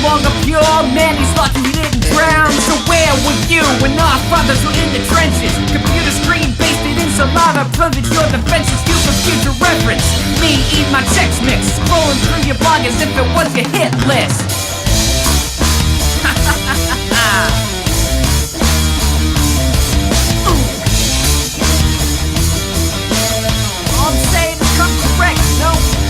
longer pure. Man, he's lucky he didn't drown. So where were you when our fathers were in the trenches? Computer screen basted in saliva, privilege your defenses. You for future reference. Me eat my Chex Mix, scrolling through your blog as if it was your hit list. All I'm saying is come correct, no?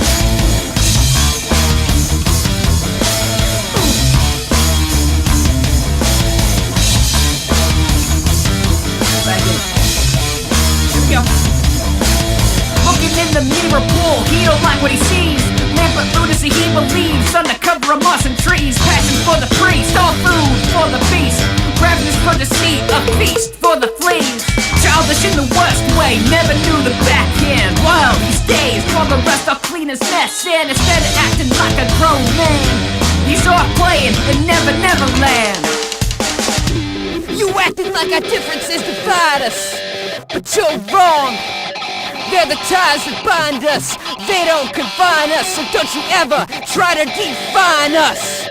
Looking in the mirror pool, he don't like what he sees. Man, but lunacy he believes. Undercover of moss and trees. Passion for the priest, all food for the beast. Ravenous for the seed, a feast for the fleas. Childish in the worst way, never knew the backhand. Wild these days, while the rest are clean as mess. And instead of acting like a grown man, he's off playing in Never Never Land. You acting like our differences divide us, but you're wrong. They're the ties that bind us. They don't confine us, so don't you ever try to define us.